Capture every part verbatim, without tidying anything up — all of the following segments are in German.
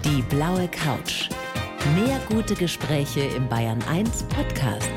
Die blaue Couch. Mehr gute Gespräche im Bayern eins Podcast.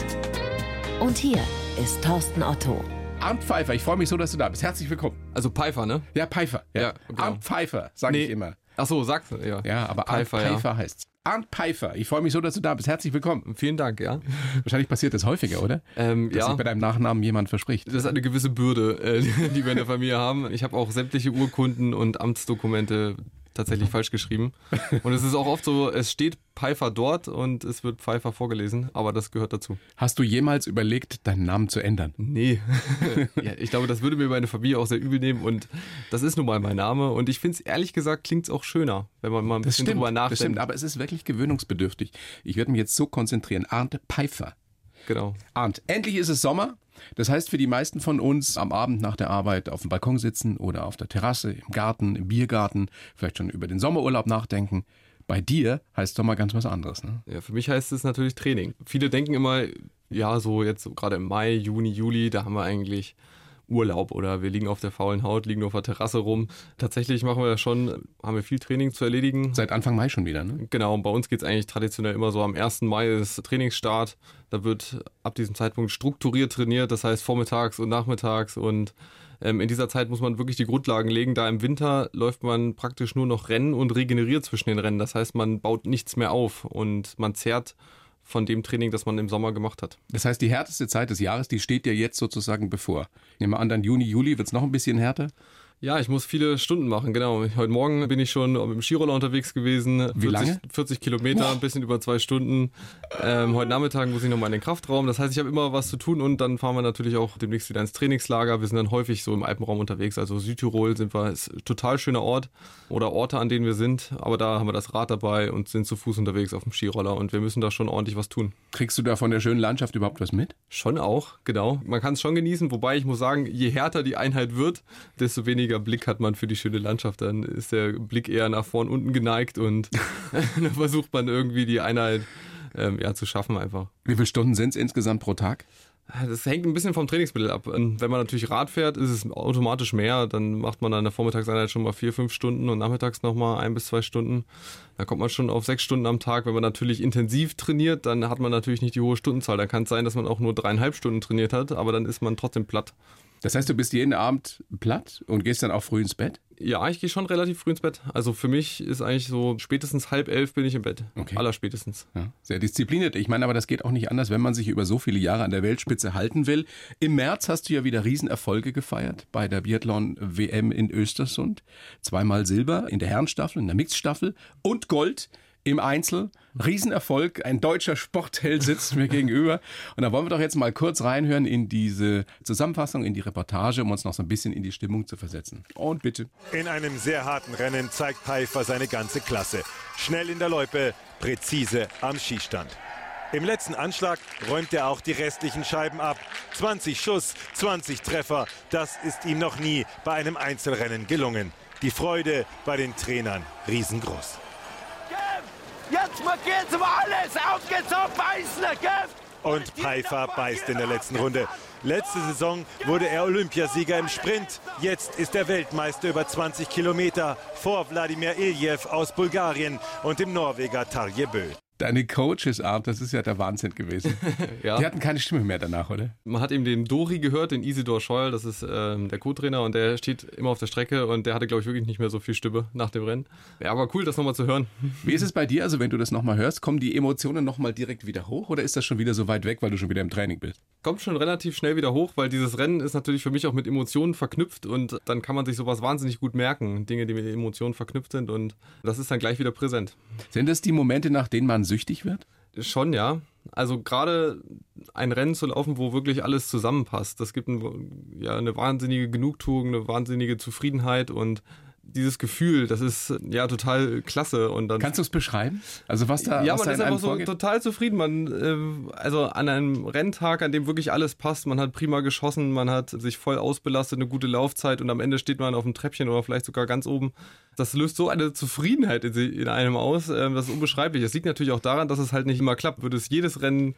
Und hier ist Thorsten Otto. Arndt Pfeiffer, ich freue mich so, dass du da bist. Herzlich willkommen. Also Pfeiffer, ne? Ja, Pfeiffer. Ja, ja genau. Arndt Pfeiffer, sage nee. ich immer. Ach so, sagst du, ja. Ja, aber Pfeiffer, Arndt Pfeiffer ja. heißt's. Arndt Pfeiffer, ich freue mich so, dass du da bist. Herzlich willkommen. Vielen Dank, ja. Wahrscheinlich passiert das häufiger, oder? Ähm, dass ja. sich bei deinem Nachnamen jemand verspricht. Das ist eine gewisse Bürde, äh, die wir in der Familie haben. Ich habe auch sämtliche Urkunden und Amtsdokumente tatsächlich falsch geschrieben. Und es ist auch oft so, es steht Pfeiffer dort und es wird Pfeiffer vorgelesen, aber das gehört dazu. Hast du jemals überlegt, deinen Namen zu ändern? Nee. Ja, ich glaube, das würde mir meine Familie auch sehr übel nehmen und das ist nun mal mein Name und ich finde es ehrlich gesagt, klingt es auch schöner, wenn man mal ein Das bisschen stimmt, drüber nachdenkt. das stimmt, aber es ist wirklich gewöhnungsbedürftig. Ich werde mich jetzt so konzentrieren. Arndt Pfeiffer. Genau. Arndt, endlich ist es Sommer. Das heißt für die meisten von uns am Abend nach der Arbeit auf dem Balkon sitzen oder auf der Terrasse, im Garten, im Biergarten, vielleicht schon über den Sommerurlaub nachdenken. Bei dir heißt Sommer ganz was anderes, ne? Ja, für mich heißt es natürlich Training. Viele denken immer, ja, so jetzt so gerade im Mai, Juni, Juli, da haben wir eigentlich Urlaub oder wir liegen auf der faulen Haut, liegen auf der Terrasse rum. Tatsächlich machen wir ja schon, haben wir viel Training zu erledigen. Seit Anfang Mai schon wieder, ne? Genau, und bei uns geht es eigentlich traditionell immer so, am ersten Mai ist Trainingsstart. Da wird ab diesem Zeitpunkt strukturiert trainiert, das heißt vormittags und nachmittags und ähm, in dieser Zeit muss man wirklich die Grundlagen legen. Da im Winter läuft man praktisch nur noch Rennen und regeneriert zwischen den Rennen. Das heißt, man baut nichts mehr auf und man zehrt von dem Training, das man im Sommer gemacht hat. Das heißt, die härteste Zeit des Jahres, die steht dir jetzt sozusagen bevor. Ich nehme an, dann Juni, Juli wird es noch ein bisschen härter? Ja, ich muss viele Stunden machen, genau. Heute Morgen bin ich schon mit dem Skiroller unterwegs gewesen. Wie vierzig, lange? vierzig Kilometer, ein bisschen über zwei Stunden. Ähm, heute Nachmittag muss ich nochmal in den Kraftraum. Das heißt, ich habe immer was zu tun und dann fahren wir natürlich auch demnächst wieder ins Trainingslager. Wir sind dann häufig so im Alpenraum unterwegs. Also Südtirol sind wir, ist ein total schöner Ort oder Orte, an denen wir sind. Aber da haben wir das Rad dabei und sind zu Fuß unterwegs auf dem Skiroller und wir müssen da schon ordentlich was tun. Kriegst du da von der schönen Landschaft überhaupt was mit? Schon auch, genau. Man kann es schon genießen, wobei ich muss sagen, je härter die Einheit wird, desto weniger Blick hat man für die schöne Landschaft. Dann ist der Blick eher nach vorn unten geneigt und dann versucht man irgendwie die Einheit ähm, ja, zu schaffen einfach. Wie viele Stunden sind es insgesamt pro Tag? Das hängt ein bisschen vom Trainingsmittel ab. Wenn man natürlich Rad fährt, ist es automatisch mehr. Dann macht man dann in der Vormittagseinheit schon mal vier, fünf Stunden und nachmittags nochmal ein bis zwei Stunden. Dann kommt man schon auf sechs Stunden am Tag. Wenn man natürlich intensiv trainiert, dann hat man natürlich nicht die hohe Stundenzahl. Dann kann es sein, dass man auch nur dreieinhalb Stunden trainiert hat, aber dann ist man trotzdem platt. Das heißt, du bist jeden Abend platt und gehst dann auch früh ins Bett? Ja, ich gehe schon relativ früh ins Bett. Also für mich ist eigentlich so spätestens halb elf bin ich im Bett. Okay. Allerspätestens. Ja, sehr diszipliniert. Ich meine, aber das geht auch nicht anders, wenn man sich über so viele Jahre an der Weltspitze halten will. Im März hast du ja wieder Riesenerfolge gefeiert bei der Biathlon-W M in Östersund. Zweimal Silber in der Herrenstaffel, in der Mixstaffel und Gold im Einzel. Riesenerfolg, ein deutscher Sportheld sitzt mir gegenüber. Und da wollen wir doch jetzt mal kurz reinhören in diese Zusammenfassung, in die Reportage, um uns noch so ein bisschen in die Stimmung zu versetzen. Und bitte. In einem sehr harten Rennen zeigt Pfeiffer seine ganze Klasse. Schnell in der Loipe, präzise am Schießstand. Im letzten Anschlag räumt er auch die restlichen Scheiben ab. zwanzig Schuss, zwanzig Treffer, das ist ihm noch nie bei einem Einzelrennen gelungen. Die Freude bei den Trainern riesengroß. Jetzt mal geht's um alles! Auf geht's, auf beißen! Und Pfeiffer beißt in der letzten Runde. Letzte Saison wurde er Olympiasieger im Sprint. Jetzt ist er Weltmeister über zwanzig Kilometer vor Wladimir Iljev aus Bulgarien und dem Norweger Tarje Bø. Deine Coaches, Arndt, das ist ja der Wahnsinn gewesen. Ja. Die hatten keine Stimme mehr danach, oder? Man hat eben den Dori gehört, den Isidor Scheul, das ist ähm, der Co-Trainer und der steht immer auf der Strecke und der hatte, glaube ich, wirklich nicht mehr so viel Stimme nach dem Rennen. Ja, aber cool, das nochmal zu hören. Wie ist es bei dir? Also wenn du das nochmal hörst, kommen die Emotionen nochmal direkt wieder hoch oder ist das schon wieder so weit weg, weil du schon wieder im Training bist? Kommt schon relativ schnell wieder hoch, weil dieses Rennen ist natürlich für mich auch mit Emotionen verknüpft und dann kann man sich sowas wahnsinnig gut merken. Dinge, die mit Emotionen verknüpft sind und das ist dann gleich wieder präsent. Sind das die Momente, nach denen man süchtig wird? Schon, ja. Also gerade ein Rennen zu laufen, wo wirklich alles zusammenpasst, das gibt ein, ja, eine wahnsinnige Genugtuung, eine wahnsinnige Zufriedenheit und dieses Gefühl, das ist ja total klasse. Und dann kannst du es beschreiben? Also was da Ja, was man da ist in einem einfach so vorgeht? total zufrieden. Man, äh, also an einem Renntag, an dem wirklich alles passt, man hat prima geschossen, man hat sich voll ausbelastet, eine gute Laufzeit und am Ende steht man auf dem Treppchen oder vielleicht sogar ganz oben. Das löst so eine Zufriedenheit in, in einem aus, äh, das ist unbeschreiblich. Es liegt natürlich auch daran, dass es halt nicht immer klappt. Würde es jedes Rennen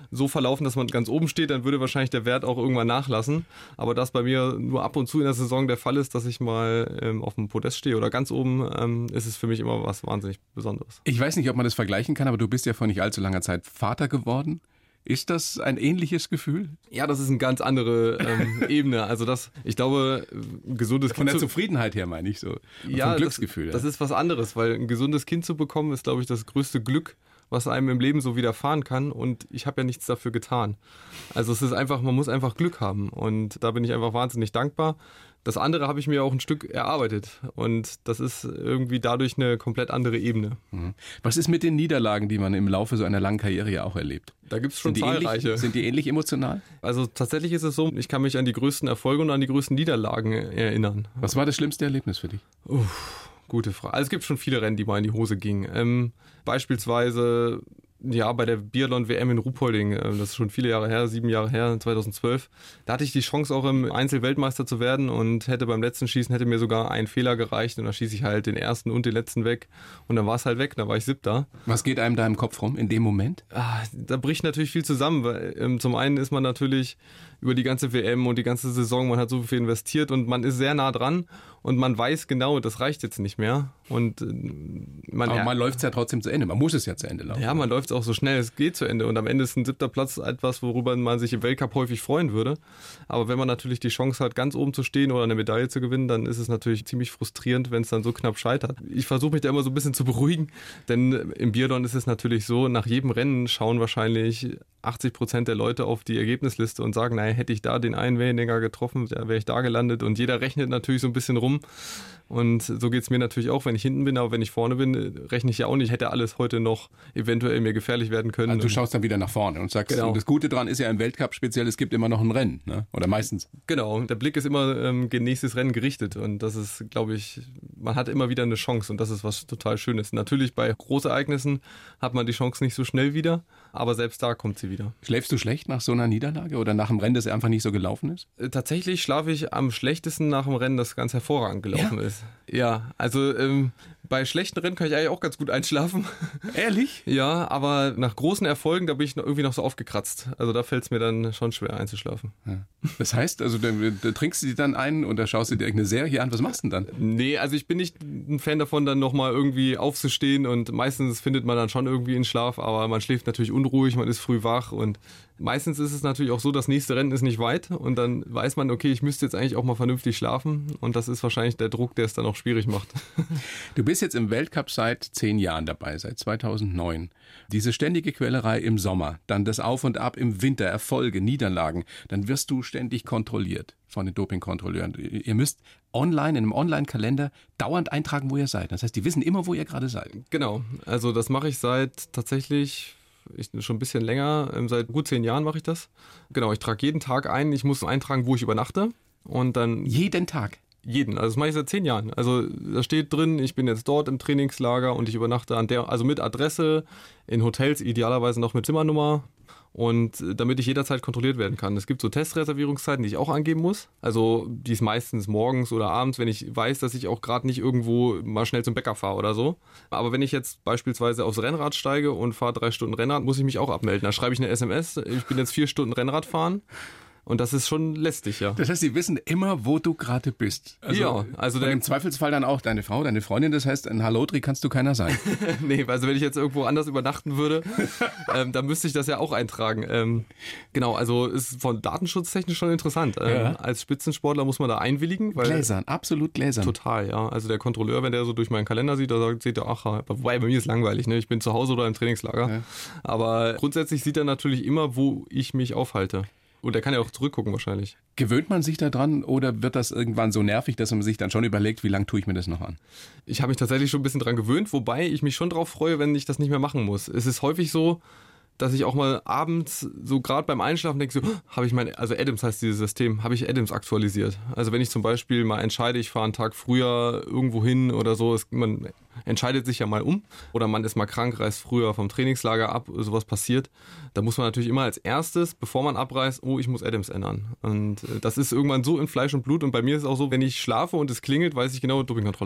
so verlaufen, dass man ganz oben steht, dann würde wahrscheinlich der Wert auch irgendwann nachlassen. Aber das bei mir nur ab und zu in der Saison der Fall ist, dass ich mal ähm, auf dem Podest stehe oder ganz oben, ähm, ist es für mich immer was wahnsinnig Besonderes. Ich weiß nicht, ob man das vergleichen kann, aber du bist ja vor nicht allzu langer Zeit Vater geworden. Ist das ein ähnliches Gefühl? Ja, das ist eine ganz andere ähm, Ebene. Also das, ich glaube, ein gesundes Von Kind der zu, Zufriedenheit her meine ich so. ja, vom Glücksgefühl. Das, das ja. ist was anderes, weil ein gesundes Kind zu bekommen, ist, glaube ich, das größte Glück, was einem im Leben so widerfahren kann. Und ich habe ja nichts dafür getan. Also es ist einfach, man muss einfach Glück haben. Und da bin ich einfach wahnsinnig dankbar. Das andere habe ich mir auch ein Stück erarbeitet. Und das ist irgendwie dadurch eine komplett andere Ebene. Was ist mit den Niederlagen, die man im Laufe so einer langen Karriere ja auch erlebt? Da gibt es schon Sind die zahlreiche. ähnlich, sind die ähnlich emotional? Also tatsächlich ist es so, ich kann mich an die größten Erfolge und an die größten Niederlagen erinnern. Was war das schlimmste Erlebnis für dich? Uff, gute Frage. Also es gibt schon viele Rennen, die mal in die Hose gingen. Ähm, beispielsweise ja, bei der Biathlon-W M in Ruhpolding, äh, das ist schon viele Jahre her, sieben Jahre her, zweitausendzwölf. Da hatte ich die Chance auch im Einzel-Weltmeister zu werden und hätte beim letzten Schießen, hätte mir sogar ein Fehler gereicht und da schieße ich halt den ersten und den letzten weg und dann war es halt weg, dann war ich siebter. Was geht einem da im Kopf rum in dem Moment? Ah, da bricht natürlich viel zusammen, weil ähm, zum einen ist man natürlich über die ganze W M und die ganze Saison, man hat so viel investiert und man ist sehr nah dran und man weiß genau, das reicht jetzt nicht mehr. Und äh, man, Aber ja, man läuft es ja trotzdem zu Ende, man muss es ja zu Ende laufen. ja, man läuft auch so schnell es geht zu Ende und am Ende ist ein siebter Platz etwas, worüber man sich im Weltcup häufig freuen würde. Aber wenn man natürlich die Chance hat, ganz oben zu stehen oder eine Medaille zu gewinnen, dann ist es natürlich ziemlich frustrierend, wenn es dann so knapp scheitert. Ich versuche mich da immer so ein bisschen zu beruhigen, denn im Biathlon ist es natürlich so, nach jedem Rennen schauen wahrscheinlich achtzig Prozent der Leute auf die Ergebnisliste und sagen, naja, hätte ich da den einen weniger getroffen, da wäre ich da gelandet und jeder rechnet natürlich so ein bisschen rum. Und so geht es mir natürlich auch, wenn ich hinten bin, aber wenn ich vorne bin, rechne ich ja auch nicht, hätte alles heute noch eventuell mir gefährlich werden können. Also du schaust dann wieder nach vorne und sagst, Genau. das Gute dran ist ja im Weltcup speziell, es gibt immer noch ein Rennen, ne? Oder meistens. Genau, der Blick ist immer ähm, gegen nächstes Rennen gerichtet und das ist, glaube ich, man hat immer wieder eine Chance und das ist was total Schönes. Natürlich bei Großereignissen hat man die Chance nicht so schnell wieder, aber selbst da kommt sie wieder. Schläfst du schlecht nach so einer Niederlage oder nach einem Rennen, das einfach nicht so gelaufen ist? Äh, Tatsächlich schlafe ich am schlechtesten nach dem Rennen, das ganz hervorragend gelaufen Ja? ist. Ja, also ähm, bei schlechten Rennen kann ich eigentlich auch ganz gut einschlafen. Ehrlich? Ja, aber nach großen Erfolgen, da bin ich noch irgendwie noch so aufgekratzt. Also da fällt es mir dann schon schwer einzuschlafen. Ja. Das heißt, also da, da trinkst du dir dann ein oder schaust du dir irgendeine Serie an, was machst du denn dann? Nee, also ich bin nicht ein Fan davon, dann nochmal irgendwie aufzustehen und meistens findet man dann schon irgendwie einen Schlaf, aber man schläft natürlich unruhig, man ist früh wach und meistens ist es natürlich auch so, das nächste Rennen ist nicht weit und dann weiß man, okay, ich müsste jetzt eigentlich auch mal vernünftig schlafen und das ist wahrscheinlich der Druck, der es dann auch schwierig macht. Du bist jetzt im Weltcup seit zehn Jahren dabei, seit zweitausendneun. Diese ständige Quälerei im Sommer, dann das Auf und Ab im Winter, Erfolge, Niederlagen, dann wirst du ständig kontrolliert von den Dopingkontrolleuren. Ihr müsst online, in einem Online-Kalender dauernd eintragen, wo ihr seid. Das heißt, die wissen immer, wo ihr gerade seid. Genau, also das mache ich seit tatsächlich ich, schon ein bisschen länger, seit gut zehn Jahren mache ich das. Genau, ich trage jeden Tag ein, ich muss eintragen, wo ich übernachte und dann... Jeden Tag? Jeden, also das mache ich seit zehn Jahren. Also da steht drin, ich bin jetzt dort im Trainingslager und ich übernachte an der, also mit Adresse, in Hotels, idealerweise noch mit Zimmernummer und damit ich jederzeit kontrolliert werden kann. Es gibt so Testreservierungszeiten, die ich auch angeben muss. Also die ist meistens morgens oder abends, wenn ich weiß, dass ich auch gerade nicht irgendwo mal schnell zum Bäcker fahre oder so. Aber wenn ich jetzt beispielsweise aufs Rennrad steige und fahre drei Stunden Rennrad, muss ich mich auch abmelden. Da schreibe ich eine S M S, ich bin jetzt vier Stunden Rennrad fahren. Und das ist schon lästig, ja. Das heißt, sie wissen immer, wo du gerade bist. Also, ja, also der, im Zweifelsfall dann auch deine Frau, deine Freundin. Das heißt, ein Hallodri kannst du keiner sein. Nee, also wenn ich jetzt irgendwo anders übernachten würde, ähm, dann müsste ich das ja auch eintragen. Ähm, genau, also ist von datenschutztechnisch schon interessant. Ähm, Ja. Als Spitzensportler muss man da einwilligen. Weil Gläsern, absolut gläsern. Total, ja. Also der Kontrolleur, wenn der so durch meinen Kalender sieht, da sagt, sieht er, ach, wobei bei mir ist langweilig, ne? Ich bin zu Hause oder im Trainingslager. Ja. Aber grundsätzlich sieht er natürlich immer, wo ich mich aufhalte. Und er kann ja auch zurückgucken wahrscheinlich. Gewöhnt man sich da dran oder wird das irgendwann so nervig, dass man sich dann schon überlegt, wie lange tue ich mir das noch an? Ich habe mich tatsächlich schon ein bisschen dran gewöhnt, wobei ich mich schon drauf freue, wenn ich das nicht mehr machen muss. Es ist häufig so, dass ich auch mal abends so gerade beim Einschlafen denke, so, habe ich mein, also Adams heißt dieses System, habe ich Adams aktualisiert. Also wenn ich zum Beispiel mal entscheide, ich fahre einen Tag früher irgendwo hin oder so, es, man entscheidet sich ja mal um oder man ist mal krank, reist früher vom Trainingslager ab, sowas passiert, da muss man natürlich immer als erstes, bevor man abreist, oh, ich muss Adams ändern. Und das ist irgendwann so in Fleisch und Blut und bei mir ist es auch so, wenn ich schlafe und es klingelt, weiß ich genau, Dopingkontrolle.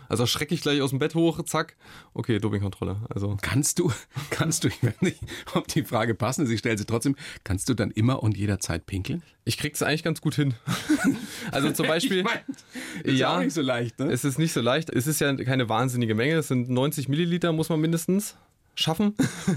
Also schrecke ich gleich aus dem Bett hoch, zack, okay, Dopingkontrolle. Also Kannst du, kannst du, ich weiß nicht, ob die Frage passend ist, ich stelle sie trotzdem, kannst du dann immer und jederzeit pinkeln? ich krieg's eigentlich ganz gut hin. Also zum Beispiel, Ich mein, ist ja auch nicht so leicht, ne? Es ist nicht so leicht. Es ist ja keine wahnsinnige Menge. Es sind neunzig Milliliter, muss man mindestens schaffen.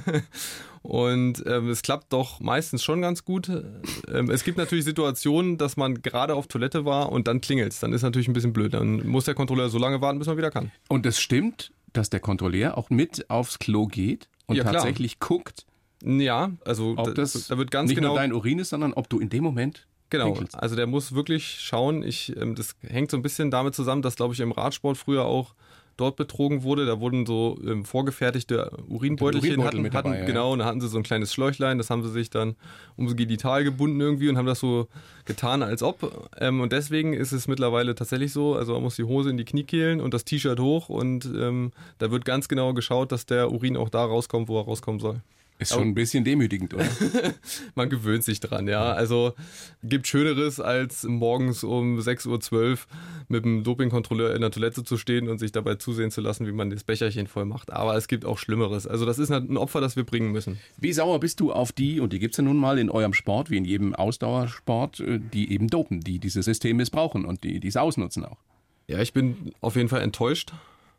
Und ähm, es klappt doch meistens schon ganz gut. Ähm, es gibt natürlich Situationen, dass man gerade auf Toilette war und dann klingelt's. Dann ist natürlich ein bisschen blöd. Dann muss der Kontrolleur so lange warten, bis man wieder kann. Und es stimmt, dass der Kontrolleur auch mit aufs Klo geht und Ja, klar. tatsächlich guckt, Ja, also ob da, das da wird ganz nicht genau... nur dein Urin ist, sondern ob du in dem Moment Genau, pinkelst. also der muss wirklich schauen. Ich, ähm, das hängt so ein bisschen damit zusammen, dass, glaube ich, im Radsport früher auch dort betrogen wurde. Da wurden so ähm, vorgefertigte Urinbeutelchen Urinbeutel hatten, mit hatten dabei, ja. genau, und da hatten sie so ein kleines Schläuchlein, das haben sie sich dann ums Genital gebunden irgendwie und haben das so getan, als ob. Ähm, und deswegen ist es mittlerweile tatsächlich so, also man muss die Hose in die Kniekehlen und das T-Shirt hoch und ähm, da wird ganz genau geschaut, dass der Urin auch da rauskommt, wo er rauskommen soll. Ist schon ein bisschen demütigend, oder? Man gewöhnt sich dran, ja. Also gibt Schöneres, als morgens um sechs Uhr zwölf mit dem Dopingkontrolleur in der Toilette zu stehen und sich dabei zusehen zu lassen, wie man das Becherchen voll macht. Aber es gibt auch Schlimmeres. Also das ist ein Opfer, das wir bringen müssen. Wie sauer bist du auf die, und die gibt's ja nun mal in eurem Sport, wie in jedem Ausdauersport, äh, die eben dopen, die dieses System missbrauchen und die es ausnutzen auch? Ja, ich bin auf jeden Fall enttäuscht,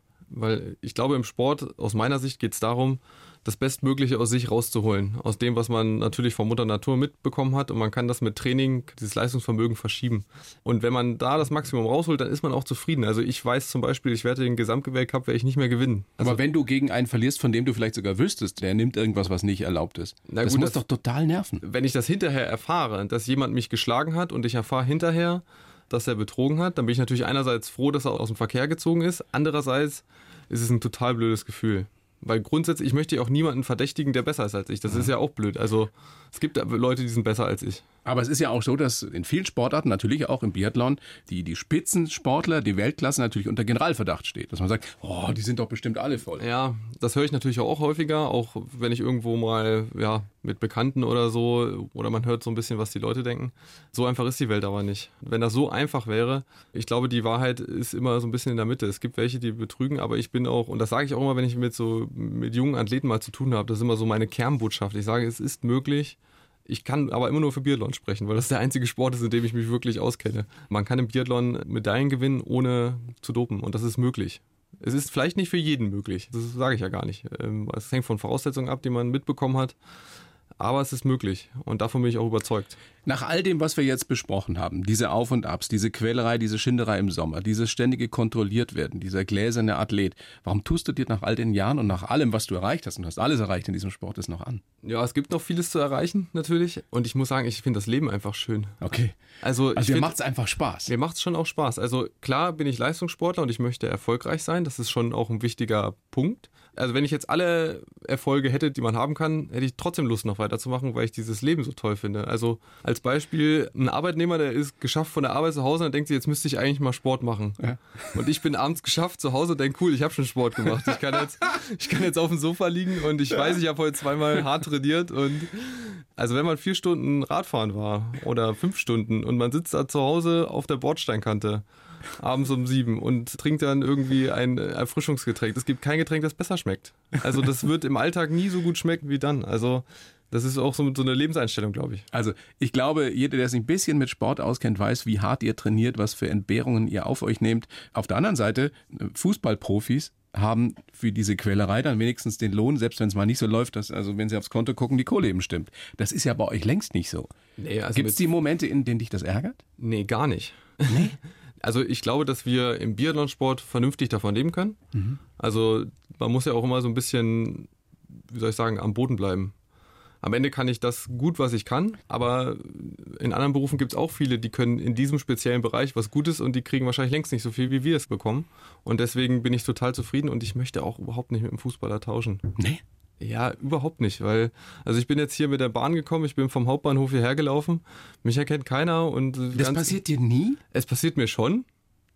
weil ich glaube, im Sport, aus meiner Sicht, geht es darum, das Bestmögliche aus sich rauszuholen. Aus dem, was man natürlich von Mutter Natur mitbekommen hat. Und man kann das mit Training, dieses Leistungsvermögen verschieben. Und wenn man da das Maximum rausholt, dann ist man auch zufrieden. Also ich weiß zum Beispiel, ich werde den Gesamtweltcup werde ich nicht mehr gewinnen. Also, Aber wenn du gegen einen verlierst, von dem du vielleicht sogar wüsstest, der nimmt irgendwas, was nicht erlaubt ist, Na das gut, muss das- doch total nerven. wenn ich das hinterher erfahre, dass jemand mich geschlagen hat und ich erfahre hinterher, dass er betrogen hat, dann bin ich natürlich einerseits froh, dass er aus dem Verkehr gezogen ist. Andererseits ist es ein total blödes Gefühl. Weil grundsätzlich, ich möchte ja auch niemanden verdächtigen, der besser ist als ich. Das ist ja auch blöd. Also es gibt Leute, die sind besser als ich. Aber es ist ja auch so, dass in vielen Sportarten, natürlich auch im Biathlon, die, die Spitzensportler, die Weltklasse natürlich unter Generalverdacht steht. Dass man sagt, oh, die sind doch bestimmt alle voll. Ja, das höre ich natürlich auch häufiger, auch wenn ich irgendwo mal ja, mit Bekannten oder so, oder man hört so ein bisschen, was die Leute denken. So einfach ist die Welt aber nicht. Wenn das so einfach wäre, ich glaube, die Wahrheit ist immer so ein bisschen in der Mitte. Es gibt welche, die betrügen, aber ich bin auch, und das sage ich auch immer, wenn ich mit so mit jungen Athleten mal zu tun habe, das ist immer so meine Kernbotschaft. Ich sage, es ist möglich. Ich kann aber immer nur für Biathlon sprechen, weil das der einzige Sport ist, in dem ich mich wirklich auskenne. Man kann im Biathlon Medaillen gewinnen, ohne zu dopen. Und das ist möglich. Es ist vielleicht nicht für jeden möglich. Das sage ich ja gar nicht. Es hängt von Voraussetzungen ab, die man mitbekommen hat. Aber es ist möglich. Und davon bin ich auch überzeugt. Nach all dem, was wir jetzt besprochen haben, diese Auf und Abs, diese Quälerei, diese Schinderei im Sommer, dieses ständige kontrolliert werden, dieser gläserne Athlet, warum tust du dir nach all den Jahren und nach allem, was du erreicht hast, und du hast alles erreicht in diesem Sport, das noch an? Ja, es gibt noch vieles zu erreichen, natürlich. Und ich muss sagen, ich finde das Leben einfach schön. Okay. Also, Also ich dir find- macht es einfach Spaß. Mir macht es schon auch Spaß. Also klar bin ich Leistungssportler und ich möchte erfolgreich sein. Das ist schon auch ein wichtiger Punkt. Also wenn ich jetzt alle Erfolge hätte, die man haben kann, hätte ich trotzdem Lust noch weiterzumachen, weil ich dieses Leben so toll finde. Also als Beispiel ein Arbeitnehmer, der ist geschafft von der Arbeit zu Hause und denkt sich, jetzt müsste ich eigentlich mal Sport machen. Ja. Und ich bin abends geschafft zu Hause und denke, cool, ich habe schon Sport gemacht. Ich kann jetzt, ich kann jetzt auf dem Sofa liegen und ich weiß, ich habe heute zweimal hart trainiert. Und also wenn man vier Stunden Radfahren war oder fünf Stunden und man sitzt da zu Hause auf der Bordsteinkante abends um sieben und trinkt dann irgendwie ein Erfrischungsgetränk. Es gibt kein Getränk, das besser schmeckt. Also das wird im Alltag nie so gut schmecken wie dann. Also das ist auch so, so eine Lebenseinstellung, glaube ich. Also ich glaube, jeder, der sich ein bisschen mit Sport auskennt, weiß, wie hart ihr trainiert, was für Entbehrungen ihr auf euch nehmt. Auf der anderen Seite, Fußballprofis haben für diese Quälerei dann wenigstens den Lohn, selbst wenn es mal nicht so läuft, dass, also wenn sie aufs Konto gucken, die Kohle eben stimmt. Das ist ja bei euch längst nicht so. Nee, also Gibt es die Momente, in denen dich das ärgert? Nee, gar nicht. Nee? Also ich glaube, dass wir im Biathlonsport vernünftig davon leben können. Mhm. Also man muss ja auch immer so ein bisschen, wie soll ich sagen, am Boden bleiben. Am Ende kann ich das gut, was ich kann, aber in anderen Berufen gibt es auch viele, die können in diesem speziellen Bereich was Gutes und die kriegen wahrscheinlich längst nicht so viel, wie wir es bekommen. Und deswegen bin ich total zufrieden und ich möchte auch überhaupt nicht mit dem Fußballer tauschen. Nee. Ja, überhaupt nicht, weil, also ich bin jetzt hier mit der Bahn gekommen, ich bin vom Hauptbahnhof hierher gelaufen, mich erkennt keiner und... Das ganz, passiert dir nie? Es passiert mir schon,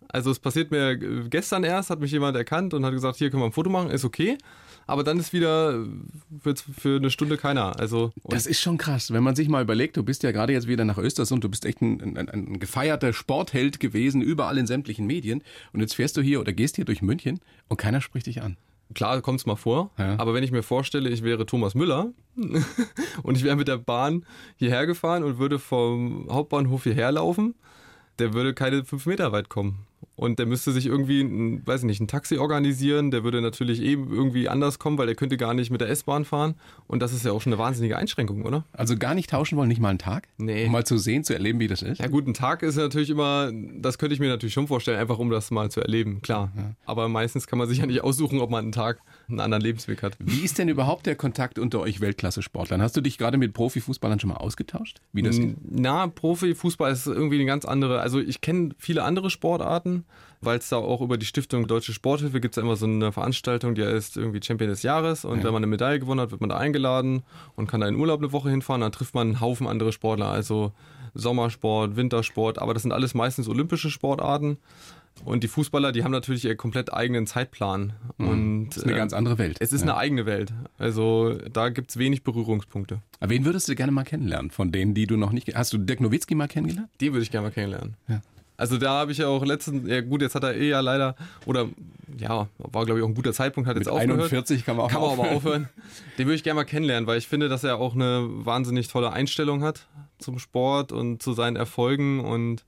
Also es passiert mir gestern erst, hat mich jemand erkannt und hat gesagt, hier können wir ein Foto machen, ist okay. Aber dann ist wieder für, für eine Stunde keiner. Also, das ist schon krass, wenn man sich mal überlegt, du bist ja gerade jetzt wieder nach Östersund, du bist echt ein, ein, ein gefeierter Sportheld gewesen, überall in sämtlichen Medien. Und jetzt fährst du hier oder gehst hier durch München und keiner spricht dich an. Klar, kommt es mal vor, ja. Aber wenn ich mir vorstelle, ich wäre Thomas Müller und ich wäre mit der Bahn hierher gefahren und würde vom Hauptbahnhof hierher laufen, der würde keine fünf Meter weit kommen. Und der müsste sich irgendwie, ein, weiß ich nicht, ein Taxi organisieren. Der würde natürlich eben irgendwie anders kommen, weil der könnte gar nicht mit der S-Bahn fahren. Und das ist ja auch schon eine wahnsinnige Einschränkung, oder? Also gar nicht tauschen wollen, nicht mal einen Tag? Nee. Um mal zu sehen, zu erleben, wie das ist? Ja gut, ein Tag ist natürlich immer, das könnte ich mir natürlich schon vorstellen, einfach um das mal zu erleben, klar. Ja. Aber meistens kann man sich ja nicht aussuchen, ob man einen Tag einen anderen Lebensweg hat. Wie ist denn überhaupt der Kontakt unter euch Weltklasse-Sportlern? Hast du dich gerade mit Profifußballern schon mal ausgetauscht? Wie das ist? Na, Profifußball ist irgendwie eine ganz andere, also ich kenne viele andere Sportarten, weil es da auch über die Stiftung Deutsche Sporthilfe gibt es ja immer so eine Veranstaltung, die heißt irgendwie Champion des Jahres und ja. Wenn man eine Medaille gewonnen hat, wird man da eingeladen und kann da in Urlaub eine Woche hinfahren, dann trifft man einen Haufen andere Sportler, also Sommersport, Wintersport, aber das sind alles meistens olympische Sportarten. Und die Fußballer, die haben natürlich ihren komplett eigenen Zeitplan. Mhm. Und, das ist eine äh, ganz andere Welt. Es ist ja. eine eigene Welt. Also da gibt es wenig Berührungspunkte. Aber wen würdest du gerne mal kennenlernen von denen, die du noch nicht... Hast du Dirk Nowitzki mal kennengelernt? Den würde ich gerne mal kennenlernen. Ja. Also da habe ich ja auch letztens, ja gut, jetzt hat er eh ja leider, oder ja, war glaube ich auch ein guter Zeitpunkt, hat Mit jetzt aufgehört. einundvierzig kann man auch kann man aufhören. aber aufhören. Den würde ich gerne mal kennenlernen, weil ich finde, dass er auch eine wahnsinnig tolle Einstellung hat zum Sport und zu seinen Erfolgen und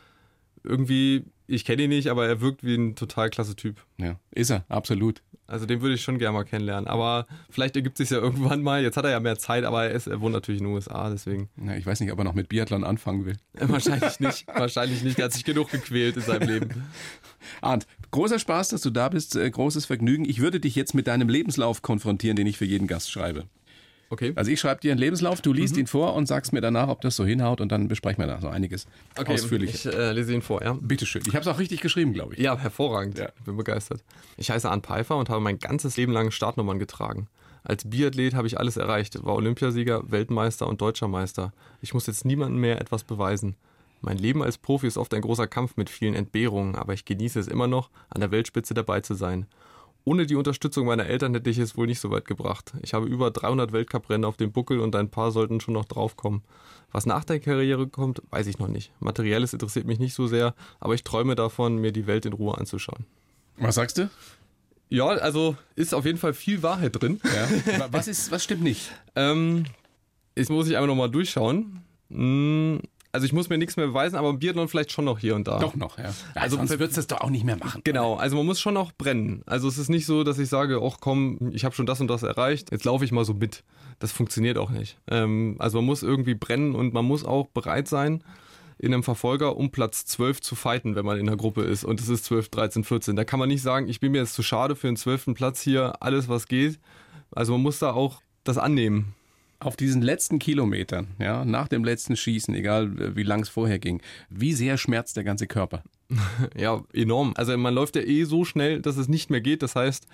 irgendwie, ich kenne ihn nicht, aber er wirkt wie ein total klasse Typ. Ja, ist er, absolut. Also den würde ich schon gerne mal kennenlernen. Aber vielleicht ergibt sich ja irgendwann mal. Jetzt hat er ja mehr Zeit, aber er, ist, er wohnt natürlich in den U S A, deswegen. Ja, ich weiß nicht, ob er noch mit Biathlon anfangen will. Wahrscheinlich nicht. Wahrscheinlich nicht. Er hat sich genug gequält in seinem Leben. Arndt, großer Spaß, dass du da bist. Großes Vergnügen. Ich würde dich jetzt mit deinem Lebenslauf konfrontieren, den ich für jeden Gast schreibe. Okay. Also ich schreibe dir einen Lebenslauf, du liest mhm. ihn vor und sagst mir danach, ob das so hinhaut und dann besprechen wir da so einiges okay, ausführlich. Ich äh, lese ihn vor, ja. Bitteschön. Ich habe es auch richtig geschrieben, glaube ich. Ja, hervorragend. Ja. Ich bin begeistert. Ich heiße Arndt Peifer und habe mein ganzes Leben lang Startnummern getragen. Als Biathlet habe ich alles erreicht, war Olympiasieger, Weltmeister und Deutscher Meister. Ich muss jetzt niemandem mehr etwas beweisen. Mein Leben als Profi ist oft ein großer Kampf mit vielen Entbehrungen, aber ich genieße es immer noch, an der Weltspitze dabei zu sein. Ohne die Unterstützung meiner Eltern hätte ich es wohl nicht so weit gebracht. Ich habe über dreihundert Weltcuprennen auf dem Buckel und ein paar sollten schon noch draufkommen. Was nach der Karriere kommt, weiß ich noch nicht. Materielles interessiert mich nicht so sehr, aber ich träume davon, mir die Welt in Ruhe anzuschauen. Was sagst du? Ja, also ist auf jeden Fall viel Wahrheit drin. Ja. Was ist, was stimmt nicht? ähm, jetzt muss ich einfach nochmal durchschauen. Hm. Also ich muss mir nichts mehr beweisen, aber im Biathlon vielleicht schon noch hier und da. Doch noch, ja. Also sonst würdest du es doch auch nicht mehr machen. Genau, also man muss schon noch brennen. Also es ist nicht so, dass ich sage, ach komm, ich habe schon das und das erreicht, jetzt laufe ich mal so mit. Das funktioniert auch nicht. Ähm, also man muss irgendwie brennen und man muss auch bereit sein, in einem Verfolger um Platz zwölf zu fighten, wenn man in der Gruppe ist. Und es ist zwölf, dreizehn, vierzehn. Da kann man nicht sagen, ich bin mir jetzt zu schade für den zwölften Platz hier, alles was geht. Also man muss da auch das annehmen. Auf diesen letzten Kilometern, ja, nach dem letzten Schießen, egal wie lang es vorher ging, wie sehr schmerzt der ganze Körper? Ja, enorm. Also man läuft ja eh so schnell, dass es nicht mehr geht. Das heißt,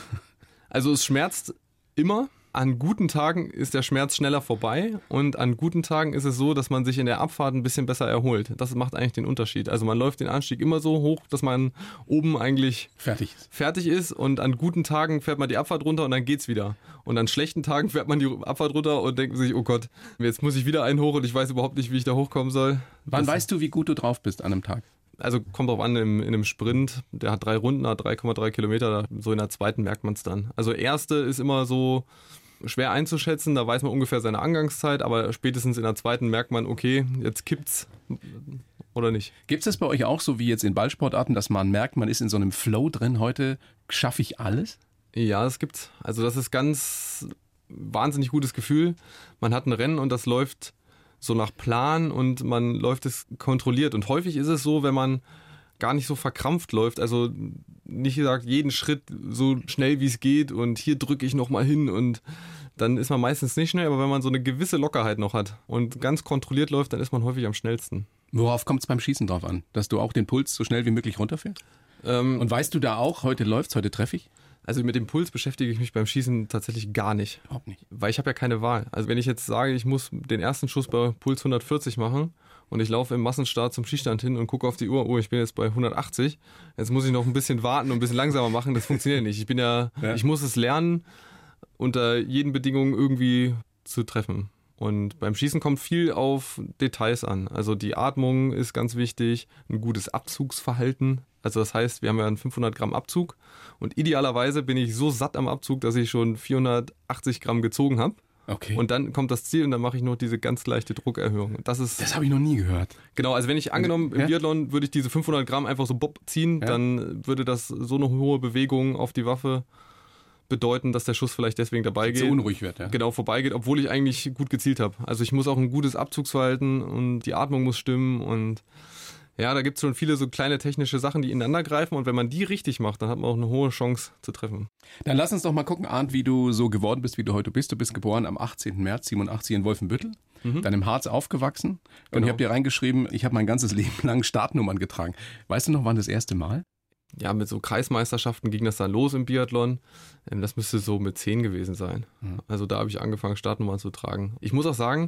also es schmerzt immer. An guten Tagen ist der Schmerz schneller vorbei und an guten Tagen ist es so, dass man sich in der Abfahrt ein bisschen besser erholt. Das macht eigentlich den Unterschied. Also man läuft den Anstieg immer so hoch, dass man oben eigentlich fertig ist. fertig ist und an guten Tagen fährt man die Abfahrt runter und dann geht's wieder. Und an schlechten Tagen fährt man die Abfahrt runter und denkt sich, oh Gott, jetzt muss ich wieder einen hoch und ich weiß überhaupt nicht, wie ich da hochkommen soll. Wann das weißt du, wie gut du drauf bist an einem Tag? Also kommt drauf an, in, in einem Sprint, der hat drei Runden, hat drei Komma drei Kilometer, so in der zweiten merkt man es dann. Also erste ist immer so schwer einzuschätzen, da weiß man ungefähr seine Angangszeit, aber spätestens in der zweiten merkt man, okay, jetzt kippt's oder nicht. Gibt es das bei euch auch so wie jetzt in Ballsportarten, dass man merkt, man ist in so einem Flow drin, heute schaffe ich alles? Ja, das gibt's. Also das ist ganz wahnsinnig gutes Gefühl. Man hat ein Rennen und das läuft so nach Plan und man läuft es kontrolliert. Und häufig ist es so, wenn man gar nicht so verkrampft läuft, also nicht gesagt, jeden Schritt so schnell wie es geht und hier drücke ich nochmal hin und dann ist man meistens nicht schnell, aber wenn man so eine gewisse Lockerheit noch hat und ganz kontrolliert läuft, dann ist man häufig am schnellsten. Worauf kommt es beim Schießen drauf an? Dass du auch den Puls so schnell wie möglich runterfährst? Ähm, und weißt du da auch, heute läuft's, heute treffe ich? Also mit dem Puls beschäftige ich mich beim Schießen tatsächlich gar nicht. Überhaupt nicht. Weil ich habe ja keine Wahl. Also wenn ich jetzt sage, ich muss den ersten Schuss bei Puls hundertvierzig machen und ich laufe im Massenstart zum Skistand hin und gucke auf die Uhr, oh, ich bin jetzt bei hundertachtzig, jetzt muss ich noch ein bisschen warten und ein bisschen langsamer machen, das funktioniert nicht. Ich bin ja, ja. ich muss es lernen, unter jeden Bedingungen irgendwie zu treffen. Und beim Schießen kommt viel auf Details an. Also die Atmung ist ganz wichtig, ein gutes Abzugsverhalten. Also das heißt, wir haben ja einen fünfhundert Gramm Abzug und idealerweise bin ich so satt am Abzug, dass ich schon vierhundertachtzig Gramm gezogen habe. Okay. Und dann kommt das Ziel und dann mache ich noch diese ganz leichte Druckerhöhung. Das ist. Das habe ich noch nie gehört. Genau, also wenn ich angenommen im ja? Biathlon würde ich diese fünfhundert Gramm einfach so bob ziehen, ja? Dann würde das so eine hohe Bewegung auf die Waffe bedeuten, dass der Schuss vielleicht deswegen dabei geht. So unruhig wird, ja. Genau, vorbeigeht, obwohl ich eigentlich gut gezielt habe. Also ich muss auch ein gutes Abzugsverhalten und die Atmung muss stimmen und ja, da gibt es schon viele so kleine technische Sachen, die ineinander greifen und wenn man die richtig macht, dann hat man auch eine hohe Chance zu treffen. Dann lass uns doch mal gucken, Arndt, wie du so geworden bist, wie du heute bist. Du bist geboren am achtzehnten März siebenundachtzig in Wolfenbüttel, mhm. dann im Harz aufgewachsen und genau. Ich habe dir reingeschrieben, ich habe mein ganzes Leben lang Startnummern getragen. Weißt du noch, wann das erste Mal? Ja, mit so Kreismeisterschaften ging das dann los im Biathlon. Das müsste so mit zehn gewesen sein. Mhm. Also da habe ich angefangen, Startnummern zu tragen. Ich muss auch sagen,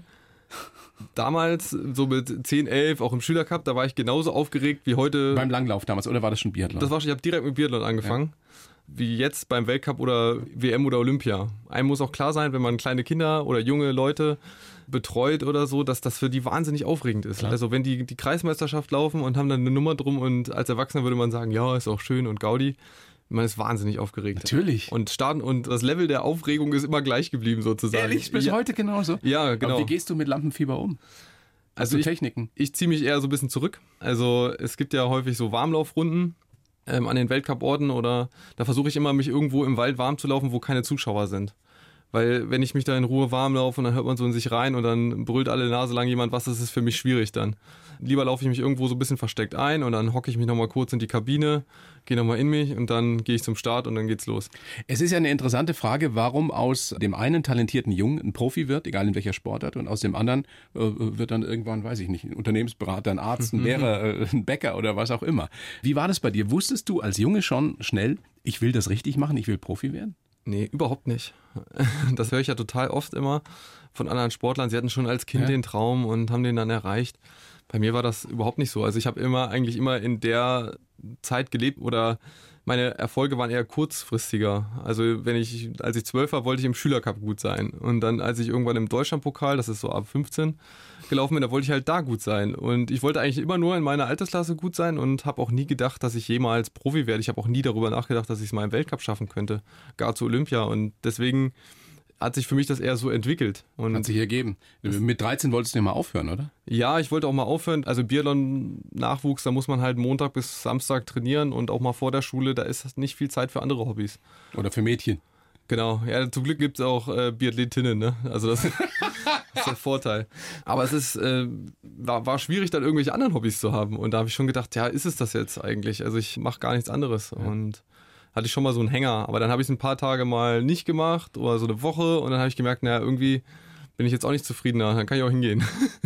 damals, so mit zehn, elf, auch im Schülercup, da war ich genauso aufgeregt wie heute. Beim Langlauf damals, oder war das schon Biathlon? Das war schon, ich habe direkt mit Biathlon angefangen. Ja. Wie jetzt beim Weltcup oder W M oder Olympia. Einem muss auch klar sein, wenn man kleine Kinder oder junge Leute betreut oder so, dass das für die wahnsinnig aufregend ist. Klar. Also wenn die die Kreismeisterschaft laufen und haben dann eine Nummer drum und als Erwachsener würde man sagen, ja, ist auch schön und Gaudi. Man ist wahnsinnig aufgeregt. Natürlich. Und starten und das Level der Aufregung ist immer gleich geblieben sozusagen. Ehrlich, bis ja. heute genauso? Ja, genau. Aber wie gehst du mit Lampenfieber um? Also ich, Techniken? Ich ziehe mich eher so ein bisschen zurück. Also es gibt ja häufig so Warmlaufrunden ähm, an den Weltcuporten oder da versuche ich immer, mich irgendwo im Wald warm zu laufen, wo keine Zuschauer sind. Weil wenn ich mich da in Ruhe warm laufe und dann hört man so in sich rein und dann brüllt alle Nase lang jemand was, das ist für mich schwierig dann. Lieber laufe ich mich irgendwo so ein bisschen versteckt ein und dann hocke ich mich nochmal kurz in die Kabine, gehe nochmal in mich und dann gehe ich zum Start und dann geht's los. Es ist ja eine interessante Frage, warum aus dem einen talentierten Jungen ein Profi wird, egal in welcher Sportart, und aus dem anderen äh, wird dann irgendwann, weiß ich nicht, ein Unternehmensberater, ein Arzt, ein Lehrer, äh, ein Bäcker oder was auch immer. Wie war das bei dir? Wusstest du als Junge schon schnell, ich will das richtig machen, ich will Profi werden? Nee, überhaupt nicht. Das höre ich ja total oft immer von anderen Sportlern. Sie hatten schon als Kind ja. den Traum und haben den dann erreicht. Bei mir war das überhaupt nicht so. Also ich habe immer eigentlich immer in der Zeit gelebt oder meine Erfolge waren eher kurzfristiger. Also wenn ich, als ich zwölf war, wollte ich im Schülercup gut sein. Und dann, als ich irgendwann im Deutschlandpokal, das ist so ab fünfzehn, gelaufen bin, da wollte ich halt da gut sein. Und ich wollte eigentlich immer nur in meiner Altersklasse gut sein und habe auch nie gedacht, dass ich jemals Profi werde. Ich habe auch nie darüber nachgedacht, dass ich es mal im Weltcup schaffen könnte. Gar zu Olympia. Und deswegen hat sich für mich das eher so entwickelt. Und hat sich ergeben. Mit dreizehn wolltest du ja mal aufhören, oder? Ja, ich wollte auch mal aufhören. Also Biathlon-Nachwuchs, da muss man halt Montag bis Samstag trainieren und auch mal vor der Schule, da ist nicht viel Zeit für andere Hobbys. Oder für Mädchen. Genau, ja, zum Glück gibt es auch äh, Biathletinnen, ne? Also das, das ist der Vorteil. Aber es ist, äh, war, war schwierig, dann irgendwelche anderen Hobbys zu haben. Und da habe ich schon gedacht, ja, ist es das jetzt eigentlich? Also ich mache gar nichts anderes. Ja. Und hatte ich schon mal so einen Hänger. Aber dann habe ich es ein paar Tage mal nicht gemacht oder so eine Woche. Und dann habe ich gemerkt, naja, irgendwie bin ich jetzt auch nicht zufriedener. Dann kann ich auch hingehen.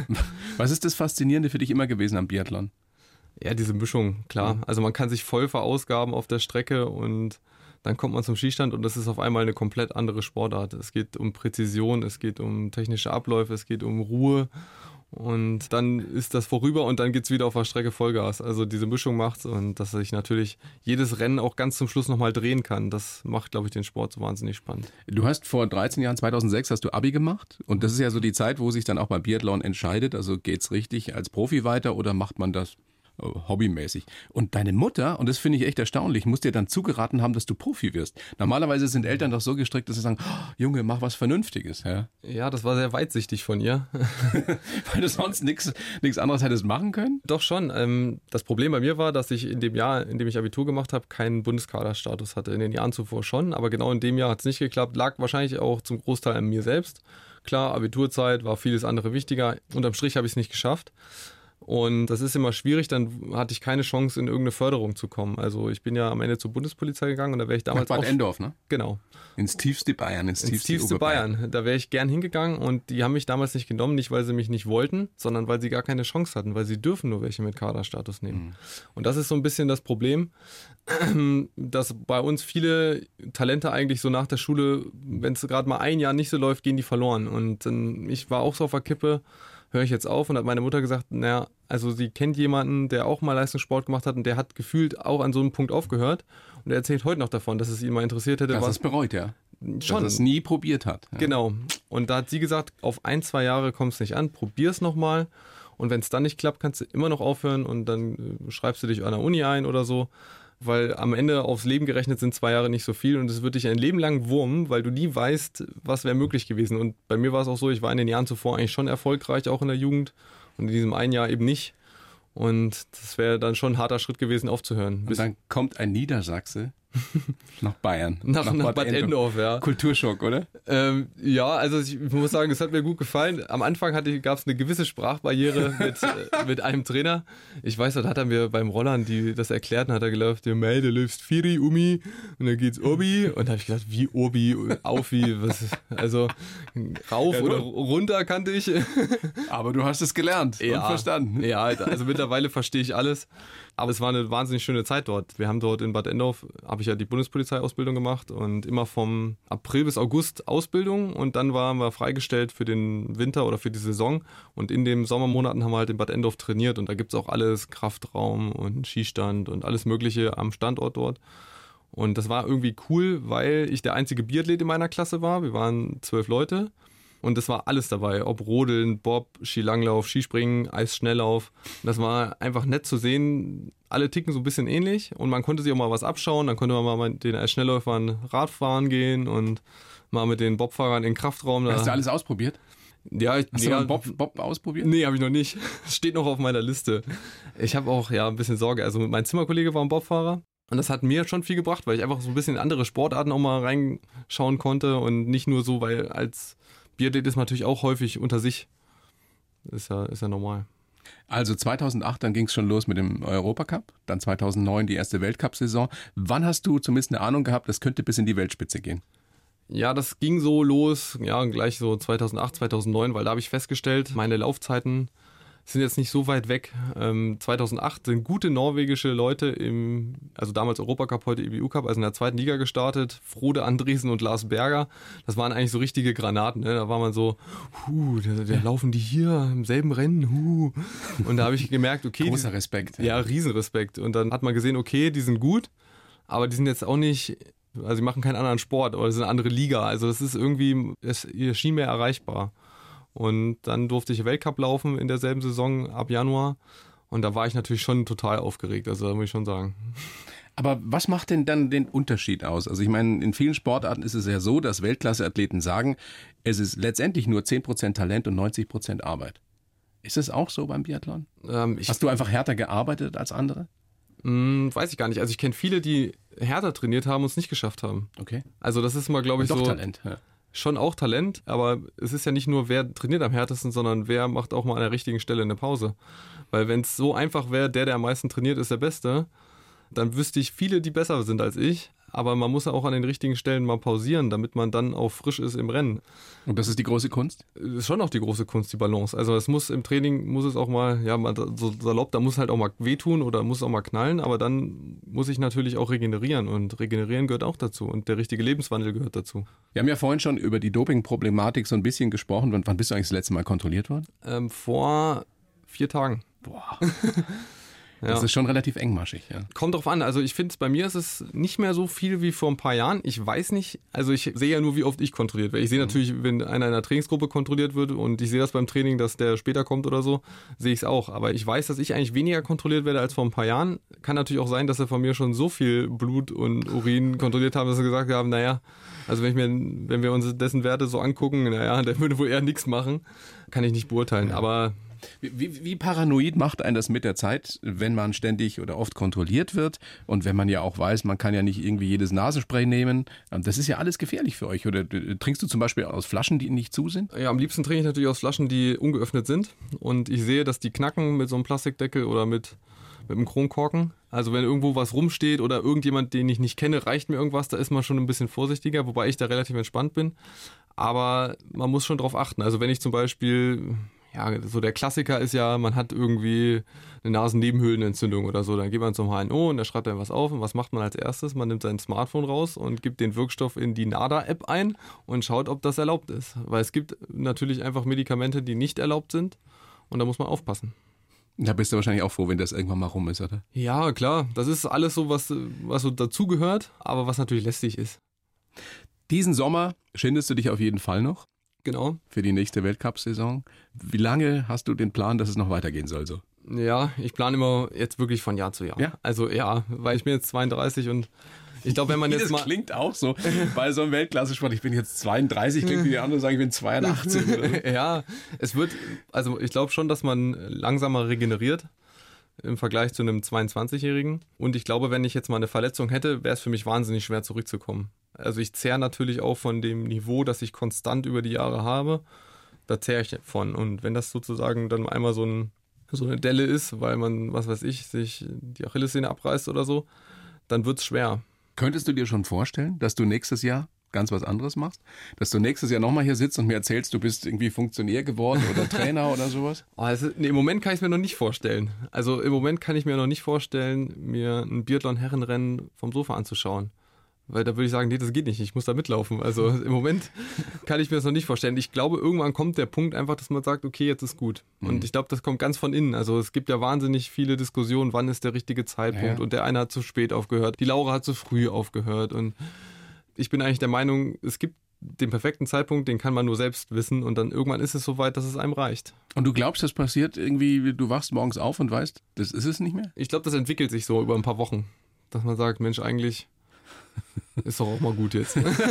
Was ist das Faszinierende für dich immer gewesen am Biathlon? Ja, diese Mischung, klar. Mhm. Also man kann sich voll verausgaben auf der Strecke und dann kommt man zum Skistand und das ist auf einmal eine komplett andere Sportart. Es geht um Präzision, es geht um technische Abläufe, es geht um Ruhe und dann ist das vorüber und dann geht es wieder auf der Strecke Vollgas. Also diese Mischung macht's und dass ich natürlich jedes Rennen auch ganz zum Schluss nochmal drehen kann, das macht, glaube ich, den Sport so wahnsinnig spannend. Du hast vor dreizehn Jahren, zweitausendsechs, hast du Abi gemacht und das ist ja so die Zeit, wo sich dann auch beim Biathlon entscheidet, also geht's richtig als Profi weiter oder macht man das hobbymäßig. Und deine Mutter, und das finde ich echt erstaunlich, muss dir dann zugeraten haben, dass du Profi wirst. Normalerweise sind Eltern doch so gestrickt, dass sie sagen, oh, Junge, mach was Vernünftiges. Ja, ja, das war sehr weitsichtig von ihr. Weil du sonst nichts anderes hättest machen können? Doch schon. Ähm, das Problem bei mir war, dass ich in dem Jahr, in dem ich Abitur gemacht habe, keinen Bundeskaderstatus hatte. In den Jahren zuvor schon, aber genau in dem Jahr hat es nicht geklappt. Lag wahrscheinlich auch zum Großteil an mir selbst. Klar, Abiturzeit war vieles andere wichtiger. Unterm Strich habe ich es nicht geschafft. Und das ist immer schwierig, dann hatte ich keine Chance, in irgendeine Förderung zu kommen. Also ich bin ja am Ende zur Bundespolizei gegangen und da wäre ich damals Nach Bad Endorf, ne? Genau. Ins tiefste Bayern, ins tiefste, ins tiefste Bayern. Da wäre ich gern hingegangen und die haben mich damals nicht genommen, nicht weil sie mich nicht wollten, sondern weil sie gar keine Chance hatten, weil sie dürfen nur welche mit Kaderstatus nehmen. Mhm. Und das ist so ein bisschen das Problem, dass bei uns viele Talente eigentlich so nach der Schule, wenn es gerade mal ein Jahr nicht so läuft, gehen die verloren. Und ich war auch so auf der Kippe, höre ich jetzt auf? Und hat meine Mutter gesagt, naja, also sie kennt jemanden, der auch mal Leistungssport gemacht hat und der hat gefühlt auch an so einem Punkt aufgehört. Und er erzählt heute noch davon, dass es ihn mal interessiert hätte. Dass er was es bereut, ja. Schon. Dass er es nie probiert hat. Ja. Genau. Und da hat sie gesagt, auf ein, zwei Jahre kommt es nicht an, probier es nochmal. Und wenn es dann nicht klappt, kannst du immer noch aufhören und dann schreibst du dich an der Uni ein oder so. Weil am Ende aufs Leben gerechnet sind zwei Jahre nicht so viel und es wird dich ein Leben lang wurmen, weil du nie weißt, was wäre möglich gewesen. Und bei mir war es auch so, ich war in den Jahren zuvor eigentlich schon erfolgreich, auch in der Jugend und in diesem einen Jahr eben nicht. Und das wäre dann schon ein harter Schritt gewesen, aufzuhören. Und dann kommt ein Niedersachse nach Bayern. Nach, nach, nach Bad Endorf, ja. Kulturschock, oder? Ähm, ja, also ich muss sagen, es hat mir gut gefallen. Am Anfang gab es eine gewisse Sprachbarriere mit, äh, mit einem Trainer. Ich weiß, dort hat er mir beim Rollern die, das erklärt und hat er gelaufen, ja, mei, du läufst Firi, Umi und dann geht's Obi. Und da habe ich gedacht, wie Obi, Aufi, was, also rauf ja, oder runter kannte ich. Aber du hast es gelernt ja, und verstanden. Ja, also mittlerweile verstehe ich alles. Aber es war eine wahnsinnig schöne Zeit dort. Wir haben dort in Bad Endorf, habe ich ja die Bundespolizeiausbildung gemacht und immer vom April bis August Ausbildung und dann waren wir freigestellt für den Winter oder für die Saison und in den Sommermonaten haben wir halt in Bad Endorf trainiert und da gibt es auch alles, Kraftraum und Skistand und alles mögliche am Standort dort. Und das war irgendwie cool, weil ich der einzige Biathlet in meiner Klasse war. Wir waren zwölf Leute. Und das war alles dabei, ob Rodeln, Bob, Skilanglauf, Skispringen, Eisschnelllauf. Das war einfach nett zu sehen. Alle ticken so ein bisschen ähnlich und man konnte sich auch mal was abschauen. Dann konnte man mal mit den Eisschnellläufern Radfahren gehen und mal mit den Bobfahrern in den Kraftraum. Hast du alles ausprobiert? Ja, ich, Hast ja, du einen Bob, Bob ausprobiert? Nee, habe ich noch nicht. Steht noch auf meiner Liste. Ich habe auch ja ein bisschen Sorge. Also mein Zimmerkollege war ein Bobfahrer. Und das hat mir schon viel gebracht, weil ich einfach so ein bisschen in andere Sportarten auch mal reinschauen konnte und nicht nur so, weil als Biathlet ist man natürlich auch häufig unter sich. Ist ja, ist ja normal. Also zweitausendacht, dann ging es schon los mit dem Europacup, dann zweitausendneun die erste Weltcup-Saison. Wann hast du zumindest eine Ahnung gehabt, das könnte bis in die Weltspitze gehen? Ja, das ging so los, ja, gleich so zweitausendacht, zweitausendneun, weil da habe ich festgestellt, meine Laufzeiten sind jetzt nicht so weit weg. Ähm, zweitausendacht sind gute norwegische Leute im, also damals Europacup, heute E B U-Cup, also in der zweiten Liga gestartet. Frode Andresen und Lars Berger. Das waren eigentlich so richtige Granaten. Ne? Da war man so, huh, da, da laufen die hier im selben Rennen, huh. Und da habe ich gemerkt, okay. Großer Respekt. Ja, ja, Riesenrespekt. Und dann hat man gesehen, okay, die sind gut, aber die sind jetzt auch nicht, also die machen keinen anderen Sport oder es ist eine andere Liga. Also das ist irgendwie, es schien mir erreichbar. Und dann durfte ich Weltcup laufen in derselben Saison ab Januar. Und da war ich natürlich schon total aufgeregt, also da muss ich schon sagen. Aber was macht denn dann den Unterschied aus? Also ich meine, in vielen Sportarten ist es ja so, dass Weltklasse-Athleten sagen, es ist letztendlich nur zehn Prozent Talent und neunzig Prozent Arbeit. Ist es auch so beim Biathlon? Ähm, ich, Hast du einfach härter gearbeitet als andere? Mh, weiß ich gar nicht. Also ich kenne viele, die härter trainiert haben und es nicht geschafft haben. Okay. Also das ist mal, glaube ich, Doch so... Talent, ja. Schon auch Talent, aber es ist ja nicht nur, wer trainiert am härtesten, sondern wer macht auch mal an der richtigen Stelle eine Pause. Weil wenn es so einfach wäre, der, der am meisten trainiert, ist der Beste, dann wüsste ich viele, die besser sind als ich. Aber man muss ja auch an den richtigen Stellen mal pausieren, damit man dann auch frisch ist im Rennen. Und das ist die große Kunst? Das ist schon auch die große Kunst, die Balance. Also es muss im Training, muss es auch mal, ja, so salopp, da muss halt auch mal wehtun oder muss auch mal knallen, aber dann muss ich natürlich auch regenerieren und regenerieren gehört auch dazu und der richtige Lebenswandel gehört dazu. Wir haben ja vorhin schon über die Doping-Problematik so ein bisschen gesprochen. Wann bist du eigentlich das letzte Mal kontrolliert worden? Ähm, vor vier Tagen. Boah. Das ja. ist schon relativ engmaschig, ja. Kommt drauf an. Also ich finde, bei mir ist es nicht mehr so viel wie vor ein paar Jahren. Ich weiß nicht, also ich sehe ja nur, wie oft ich kontrolliert werde. Ich sehe natürlich, wenn einer in einer Trainingsgruppe kontrolliert wird und ich sehe das beim Training, dass der später kommt oder so, sehe ich es auch. Aber ich weiß, dass ich eigentlich weniger kontrolliert werde als vor ein paar Jahren. Kann natürlich auch sein, dass sie von mir schon so viel Blut und Urin kontrolliert haben, dass sie gesagt haben, naja, also wenn, ich mir, wenn wir uns dessen Werte so angucken, naja, der würde wohl eher nichts machen. Kann ich nicht beurteilen, aber... Wie, wie paranoid macht einen das mit der Zeit, wenn man ständig oder oft kontrolliert wird und wenn man ja auch weiß, man kann ja nicht irgendwie jedes Nasenspray nehmen. Das ist ja alles gefährlich für euch. Oder trinkst du zum Beispiel aus Flaschen, die nicht zu sind? Ja, am liebsten trinke ich natürlich aus Flaschen, die ungeöffnet sind. Und ich sehe, dass die knacken mit so einem Plastikdeckel oder mit, mit einem Kronkorken. Also wenn irgendwo was rumsteht oder irgendjemand, den ich nicht kenne, reicht mir irgendwas, da ist man schon ein bisschen vorsichtiger, wobei ich da relativ entspannt bin. Aber man muss schon drauf achten. Also wenn ich zum Beispiel... Ja, so der Klassiker ist ja, man hat irgendwie eine Nasennebenhöhlenentzündung oder so. Dann geht man zum H N O und der schreibt dann was auf. Und was macht man als erstes? Man nimmt sein Smartphone raus und gibt den Wirkstoff in die NADA-App ein und schaut, ob das erlaubt ist. Weil es gibt natürlich einfach Medikamente, die nicht erlaubt sind. Und da muss man aufpassen. Da bist du wahrscheinlich auch froh, wenn das irgendwann mal rum ist, oder? Ja, klar. Das ist alles so, was, was so dazugehört, aber was natürlich lästig ist. Diesen Sommer schindest du dich auf jeden Fall noch. Genau. Für die nächste Weltcup-Saison. Wie lange hast du den Plan, dass es noch weitergehen soll so? Ja, ich plane immer jetzt wirklich von Jahr zu Jahr. Ja? Also ja, weil ich bin jetzt zweiunddreißig und ich glaube, wenn man jetzt das mal... Das klingt auch so bei so einem Weltklasse-Sport. Ich bin jetzt zweiunddreißig, klingt wie die anderen sagen, ich bin zweiundachtzig. Oder? Ja, es wird, also ich glaube schon, dass man langsamer regeneriert im Vergleich zu einem zweiundzwanzigjährigen. Und ich glaube, wenn ich jetzt mal eine Verletzung hätte, wäre es für mich wahnsinnig schwer zurückzukommen. Also ich zehre natürlich auch von dem Niveau, das ich konstant über die Jahre habe. Da zehre ich von. Und wenn das sozusagen dann einmal so, ein, so eine Delle ist, weil man, was weiß ich, sich die Achillessehne abreißt oder so, dann wird es schwer. Könntest du dir schon vorstellen, dass du nächstes Jahr ganz was anderes machst? Dass du nächstes Jahr nochmal hier sitzt und mir erzählst, du bist irgendwie Funktionär geworden oder Trainer oder sowas? Oh, also, nee, im Moment kann ich es mir noch nicht vorstellen. Also im Moment kann ich mir noch nicht vorstellen, mir ein Biathlon-Herrenrennen vom Sofa anzuschauen. Weil da würde ich sagen, nee, das geht nicht, ich muss da mitlaufen. Also im Moment kann ich mir das noch nicht vorstellen. Ich glaube, irgendwann kommt der Punkt einfach, dass man sagt, okay, jetzt ist gut. Und mhm. ich glaube, das kommt ganz von innen. Also es gibt ja wahnsinnig viele Diskussionen, wann ist der richtige Zeitpunkt. Ja, ja. Und der eine hat zu spät aufgehört, die Laura hat zu früh aufgehört. Und ich bin eigentlich der Meinung, es gibt den perfekten Zeitpunkt, den kann man nur selbst wissen. Und dann irgendwann ist es so weit, dass es einem reicht. Und du glaubst, das passiert irgendwie, du wachst morgens auf und weißt, das ist es nicht mehr? Ich glaube, das entwickelt sich so über ein paar Wochen. Dass man sagt, Mensch, eigentlich... Ist doch auch mal gut jetzt. Das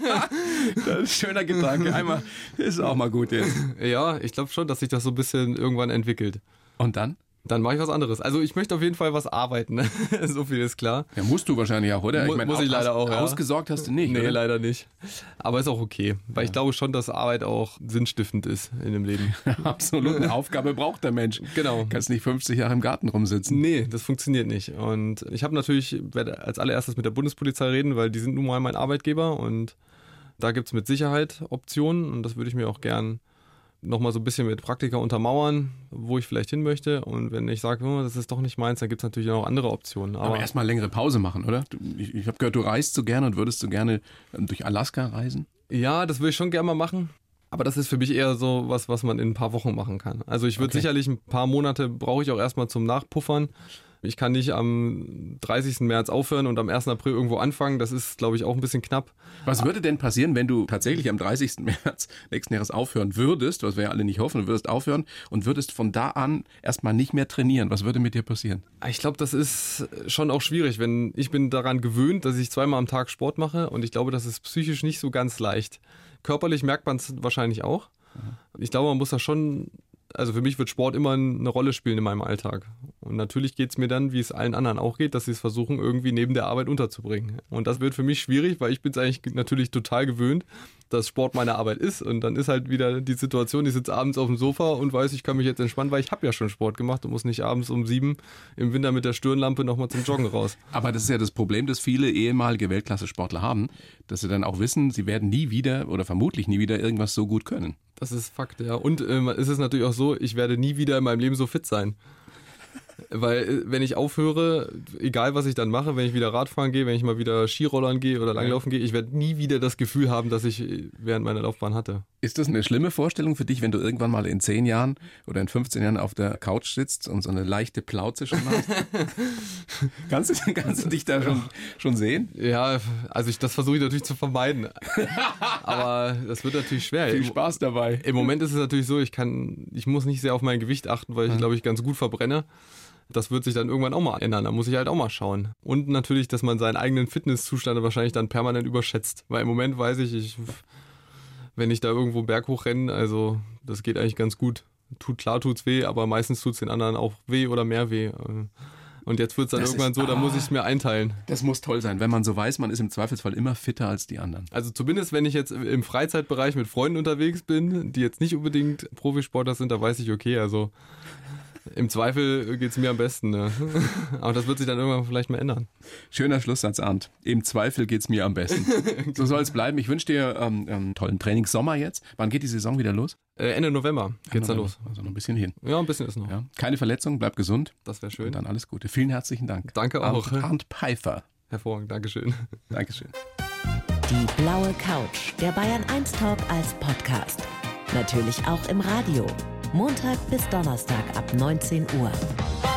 ist ein schöner Gedanke. Einmal ist auch mal gut jetzt. Ja, ich glaube schon, dass sich das so ein bisschen irgendwann entwickelt. Und dann? Dann mache ich was anderes. Also ich möchte auf jeden Fall was arbeiten. So viel ist klar. Ja, musst du wahrscheinlich auch, oder? Mu- ich mein, muss ich leider auch, ja. Ausgesorgt hast du nicht, Nee, oder? leider nicht. Aber ist auch okay. Weil Ja. ich glaube schon, dass Arbeit auch sinnstiftend ist in dem Leben. Absolut. Eine Aufgabe braucht der Mensch. Genau. Du kannst nicht fünfzig Jahre im Garten rumsitzen. Nee, das funktioniert nicht. Und ich habe natürlich, werde als allererstes mit der Bundespolizei reden, weil die sind nun mal mein Arbeitgeber und da gibt es mit Sicherheit Optionen und das würde ich mir auch gern nochmal so ein bisschen mit Praktika untermauern, wo ich vielleicht hin möchte. Und wenn ich sage, oh, das ist doch nicht meins, dann gibt es natürlich auch andere Optionen. Aber, Aber erstmal längere Pause machen, oder? Du, ich ich habe gehört, du reist so gerne und würdest so gerne durch Alaska reisen? Ja, das würde ich schon gerne mal machen. Aber das ist für mich eher so was, was man in ein paar Wochen machen kann. Also ich würde Okay. sicherlich ein paar Monate brauche ich auch erstmal zum Nachpuffern. Ich kann nicht am dreißigsten März aufhören und am ersten April irgendwo anfangen. Das ist, glaube ich, auch ein bisschen knapp. Was würde denn passieren, wenn du tatsächlich am dreißigsten März nächsten Jahres aufhören würdest, was wir ja alle nicht hoffen, du würdest aufhören und würdest von da an erstmal nicht mehr trainieren? Was würde mit dir passieren? Ich glaube, das ist schon auch schwierig, wenn ich bin daran gewöhnt, dass ich zweimal am Tag Sport mache und ich glaube, das ist psychisch nicht so ganz leicht. Körperlich merkt man es wahrscheinlich auch. Ich glaube, man muss da schon, also für mich wird Sport immer eine Rolle spielen in meinem Alltag. Und natürlich geht es mir dann, wie es allen anderen auch geht, dass sie es versuchen, irgendwie neben der Arbeit unterzubringen. Und das wird für mich schwierig, weil ich bin es eigentlich natürlich total gewöhnt, dass Sport meine Arbeit ist. Und dann ist halt wieder die Situation, ich sitze abends auf dem Sofa und weiß, ich kann mich jetzt entspannen, weil ich habe ja schon Sport gemacht und muss nicht abends um sieben im Winter mit der Stirnlampe nochmal zum Joggen raus. Aber das ist ja das Problem, das viele ehemalige Weltklasse-Sportler haben, dass sie dann auch wissen, sie werden nie wieder oder vermutlich nie wieder irgendwas so gut können. Das ist Fakt, ja. Und ähm, es ist natürlich auch so, ich werde nie wieder in meinem Leben so fit sein. Weil wenn ich aufhöre, egal was ich dann mache, wenn ich wieder Radfahren gehe, wenn ich mal wieder Skirollern gehe oder Langlaufen gehe, ich werde nie wieder das Gefühl haben, das ich während meiner Laufbahn hatte. Ist das eine schlimme Vorstellung für dich, wenn du irgendwann mal in zehn Jahren oder in fünfzehn Jahren auf der Couch sitzt und so eine leichte Plauze schon hast? kannst, du, kannst du dich da schon, schon sehen? Ja, also ich, das versuche ich natürlich zu vermeiden. Aber das wird natürlich schwer. Viel Spaß dabei. Im Moment ist es natürlich so, ich kann, ich muss nicht sehr auf mein Gewicht achten, weil ich, glaube ich, ganz gut verbrenne. Das wird sich dann irgendwann auch mal ändern. Da muss ich halt auch mal schauen. Und natürlich, dass man seinen eigenen Fitnesszustand wahrscheinlich dann permanent überschätzt. Weil im Moment weiß ich, ich wenn ich da irgendwo einen Berg hochrenne, also das geht eigentlich ganz gut. Tut, klar tut's weh, aber meistens tut's den anderen auch weh oder mehr weh. Und jetzt wird's dann Das irgendwann ist, so, da ah, muss ich es mir einteilen. Das muss toll sein, wenn man so weiß, man ist im Zweifelsfall immer fitter als die anderen. Also zumindest, wenn ich jetzt im Freizeitbereich mit Freunden unterwegs bin, die jetzt nicht unbedingt Profisportler sind, da weiß ich, okay, also im Zweifel geht's mir am besten. Ne? Aber das wird sich dann irgendwann vielleicht mal ändern. Schöner Schlusssatz, Arndt. Im Zweifel geht's mir am besten. So soll es bleiben. Ich wünsche dir ähm, einen tollen Trainingssommer jetzt. Wann geht die Saison wieder los? Äh, Ende November geht's dann los. Also noch ein bisschen hin. Ja, ein bisschen ist noch. Ja. Keine Verletzung, bleib gesund. Das wäre schön. Und dann alles Gute. Vielen herzlichen Dank. Danke auch. Arndt, Arndt Pfeiffer. Hervorragend, Dankeschön. Dankeschön. Die blaue Couch, der Bayern eins Talk als Podcast. Natürlich auch im Radio. Montag bis Donnerstag ab neunzehn Uhr.